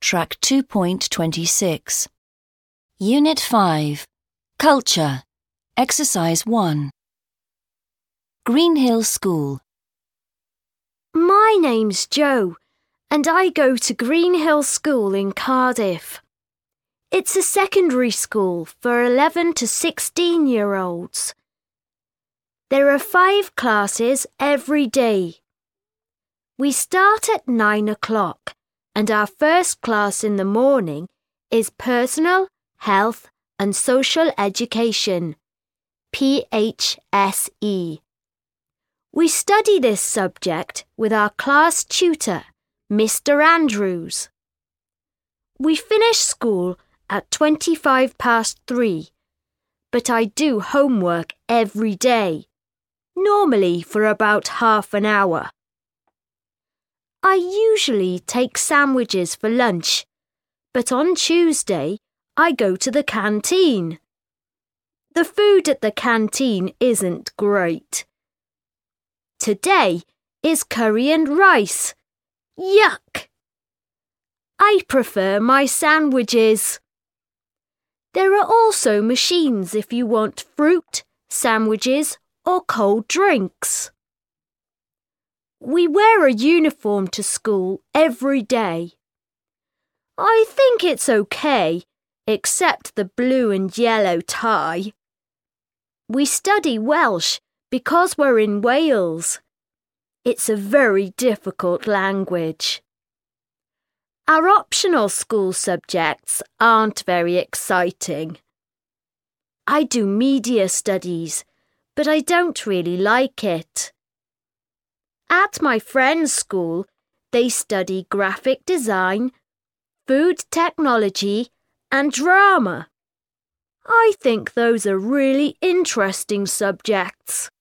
Track 2.26. Unit 5. Culture. Exercise 1. Greenhill School. My name's Jo, and I go to Greenhill School in Cardiff. It's a secondary school for 11 to 16-year-olds. There are 5 classes every day. We start at 9 o'clock, and our first class in the morning is Personal, Health and Social Education, PHSE. We study this subject with our class tutor, Mr. Andrews. We finish school at 3:25, but I do homework every day, normally for about half an hour. I usually take sandwiches for lunch, but on Tuesday I go to the canteen. The food at the canteen isn't great. Today is curry and rice. Yuck! I prefer my sandwiches. There are also machines if you want fruit, sandwiches or cold drinks. We wear a uniform to school every day. I think it's okay, except the blue and yellow tie. We study Welsh because we're in Wales. It's a very difficult language. Our optional school subjects aren't very exciting. I do media studies, but I don't really like it. At my friend's school, they study graphic design, food technology, and drama. I think those are really interesting subjects.